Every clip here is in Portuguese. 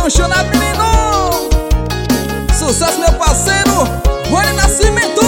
apaixonado, menino. Sucesso, meu parceiro Rony Nascimento.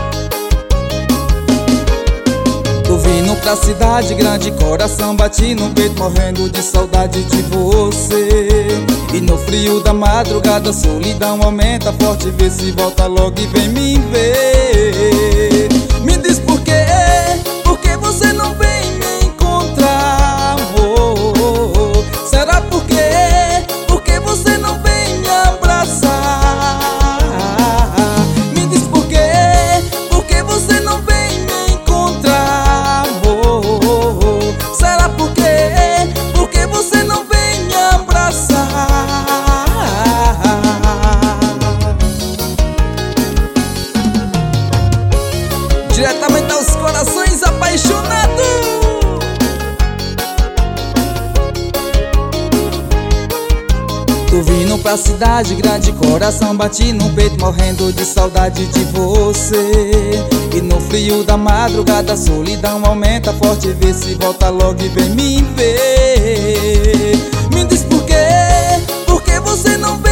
Tô vindo pra cidade grande, coração bate no peito, morrendo de saudade de você. E no frio da madrugada, solidão aumenta forte, vê se volta logo e vem me ver. Me diz por quê você não vem me encontrar, amor? Será por quê você não vem me abraçar? Me diz por quê você não vem me encontrar, amor? Será por quê você não vem me abraçar? Diretamente aos corações apaixonados. Tô vindo pra cidade grande, coração bate no peito, morrendo de saudade de você. E no frio da madrugada, a solidão aumenta forte, vê se volta logo e vem me ver. Me diz por quê você não vem